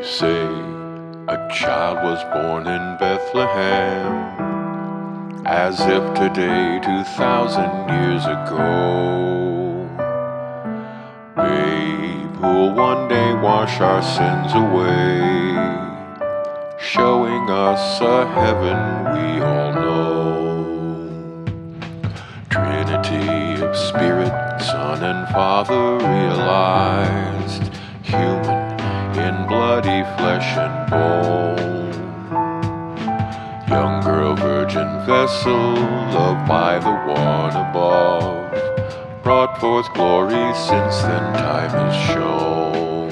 say a child was born in Bethlehem, as if today 2,000 years ago. Babe who'll one day wash our sins away, showing us a heaven we all know. Trinity of Spirit, Son and Father realized, human in bloody flesh and bone. Young girl, virgin vessel, loved by the one above, brought forth glory since then time is shown.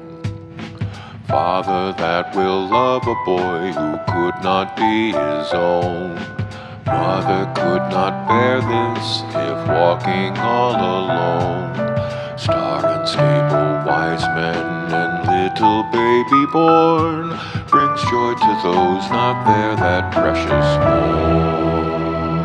Father that will love a boy who could not be his own. Mother could not bear this if walking all alone. Star unstable, wise men and little baby born brings joy to those not there that precious morn.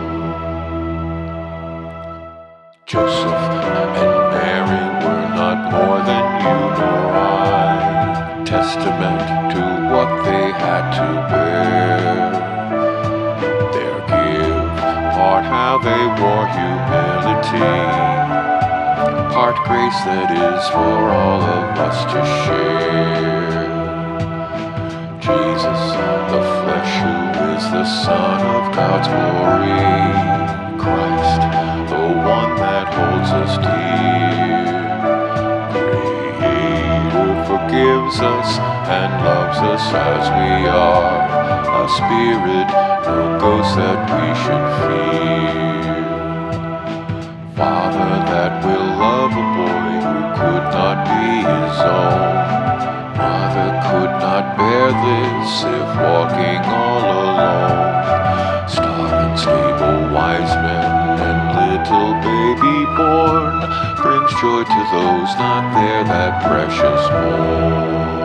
Joseph and Mary were not more than you nor I, testament to what they had to bear. Their give, part how they wore humility, part grace that is for all of us to share. Jesus, the flesh who is the Son of God's glory, Christ, the one that holds us dear. Creator forgives us and loves us as we are, a spirit, no ghost that we should fear. Father that will love a boy who could not be his own. Mother could not bear this if walking all alone. Star unstable, wise men and little baby born brings joy to those not there that precious morn.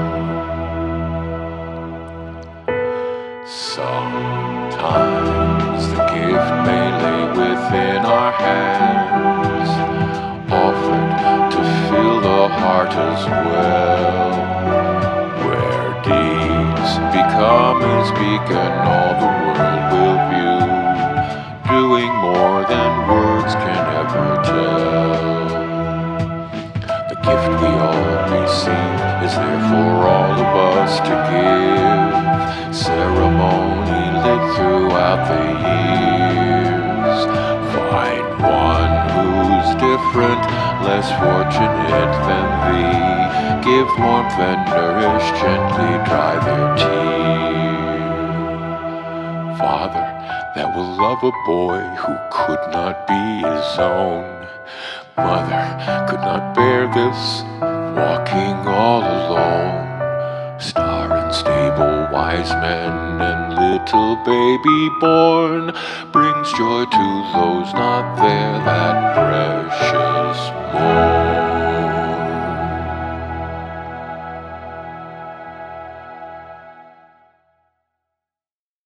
Sometimes the gift may lay within our hands, offered to fill the heart as well, where deeds become his beacon all the world will view, doing more than words can ever tell. The gift we all receive is there for all of us to give, ceremony lit throughout the years. Find one who's different, less fortunate than thee, give warmth and nourish, gently dry their tear. Father that will love a boy who could not be his own. Mother could not bear this, walking all alone. Star unstable, wise men and little baby born brings joy to those not there that precious